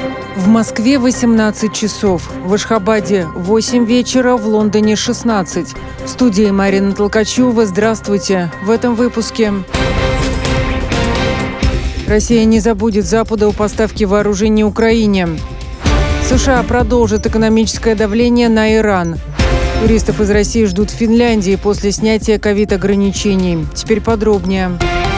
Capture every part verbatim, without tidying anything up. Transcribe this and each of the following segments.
В Москве восемнадцать часов, в Ашхабаде восемь вечера, в Лондоне шестнадцать. В студии Марина Толкачева. Здравствуйте. В этом выпуске. Россия не забудет Запада о поставке вооружений Украине. США продолжат экономическое давление на Иран. Туристов из России ждут в Финляндии после снятия ковид-ограничений. Теперь подробнее.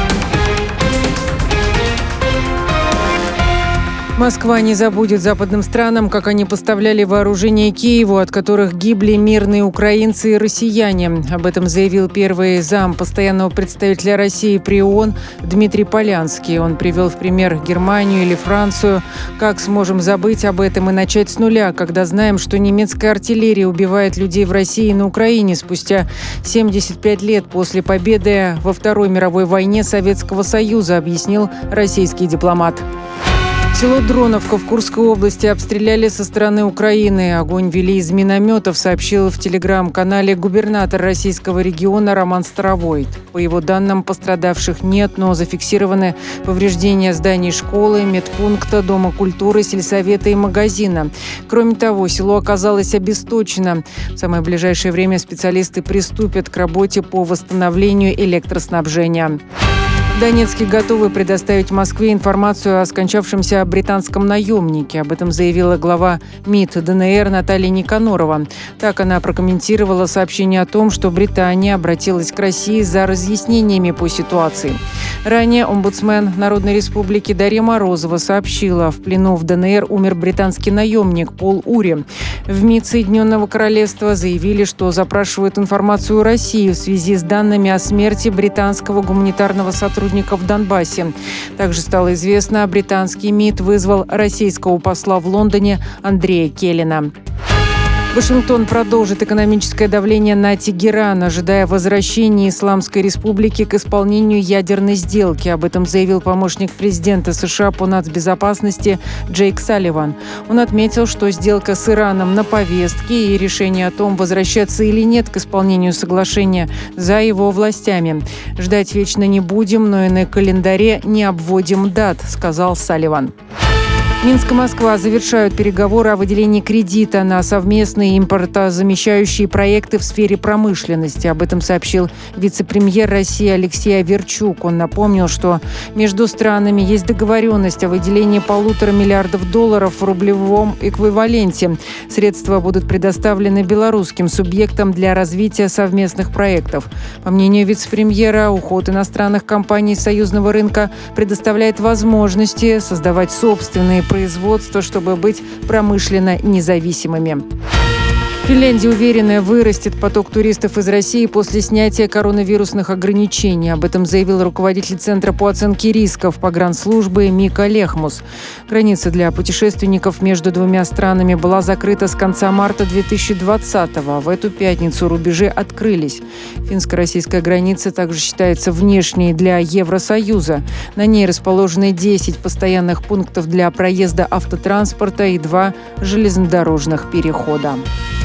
Москва не забудет западным странам, как они поставляли вооружение Киеву, от которых гибли мирные украинцы и россияне. Об этом заявил первый зам постоянного представителя России при ООН Дмитрий Полянский. Он привел в пример Германию или Францию. Как сможем забыть об этом и начать с нуля, когда знаем, что немецкая артиллерия убивает людей в России и на Украине спустя семьдесят пять лет после победы во Второй мировой войне Советского Союза, объяснил российский дипломат. Село Дроновка в Курской области обстреляли со стороны Украины. Огонь вели из минометов, сообщил в телеграм-канале губернатор российского региона Роман Старовойт. По его данным, пострадавших нет, но зафиксированы повреждения зданий школы, медпункта, дома культуры, сельсовета и магазина. Кроме того, село оказалось обесточено. В самое ближайшее время специалисты приступят к работе по восстановлению электроснабжения. В Донецке готовы предоставить Москве информацию о скончавшемся британском наемнике. Об этом заявила глава МИД ДНР Наталья Никанорова. Так она прокомментировала сообщение о том, что Британия обратилась к России за разъяснениями по ситуации. Ранее омбудсмен Народной Республики Дарья Морозова сообщила, в плену в ДНР умер британский наемник Пол Ури. В МИД Соединенного Королевства заявили, что запрашивают информацию России в связи с данными о смерти британского гуманитарного сотрудника в Донбассе. Также стало известно, британский МИД вызвал российского посла в Лондоне Андрея Келлина. Вашингтон продолжит экономическое давление на Тегеран, ожидая возвращения Исламской Республики к исполнению ядерной сделки. Об этом заявил помощник президента США по нацбезопасности Джейк Салливан. Он отметил, что сделка с Ираном на повестке и решение о том, возвращаться или нет к исполнению соглашения, за его властями. «Ждать вечно не будем, но и на календаре не обводим дат», — сказал Салливан. Минск и Москва завершают переговоры о выделении кредита на совместные импортозамещающие проекты в сфере промышленности. Об этом сообщил вице-премьер России Алексей Аверчук. Он напомнил, что между странами есть договоренность о выделении полутора миллиардов долларов в рублевом эквиваленте. Средства будут предоставлены белорусским субъектам для развития совместных проектов. По мнению вице-премьера, уход иностранных компаний с союзного рынка предоставляет возможности создавать собственные производства, чтобы быть промышленно независимыми. Финляндия уверенно вырастет поток туристов из России после снятия коронавирусных ограничений. Об этом заявил руководитель Центра по оценке рисков погранслужбы Мика Лехмус. Граница для путешественников между двумя странами была закрыта с конца марта две тысячи двадцатого. В эту пятницу рубежи открылись. Финско-российская граница также считается внешней для Евросоюза. На ней расположены десять постоянных пунктов для проезда автотранспорта и два железнодорожных перехода.